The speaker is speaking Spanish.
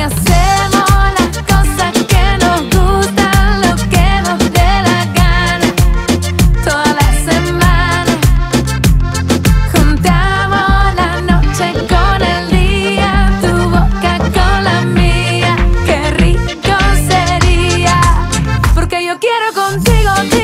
hacemos las cosas que nos gustan, lo que nos dé la gana. Toda la semana juntamos la noche con el día, tu boca con la mía. Qué rico sería, porque yo quiero contigo.